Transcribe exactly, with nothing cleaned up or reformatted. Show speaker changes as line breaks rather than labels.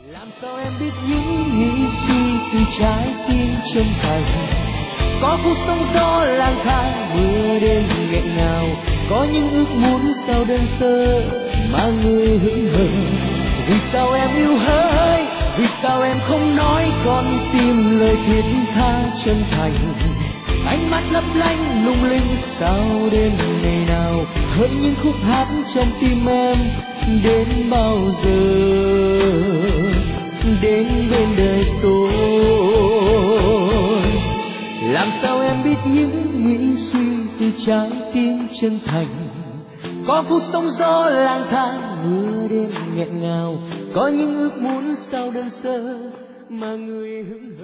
Làm sao em biết những nghĩ suy từ trái tim chân thành, có phút sóng gió lang thang mưa đêm nghẹn ngào, có những ước muốn sao đơn sơ mà người hững hờ. Vì sao em yêu hỡi, vì sao em không nói con tim lời thiết tha chân thành, ánh mắt lấp lánh lung linh sao đêm ngày nào hỡi những khúc hát trong tim em đến bao giờ, đến bên đời tôi. Làm sao em biết những nghĩ suy từ trái tim chân thành, có phút sóng gió lang thang mưa đêm nghẹn ngào, có những ước muốn sao đơn sơ mà người hững hờ.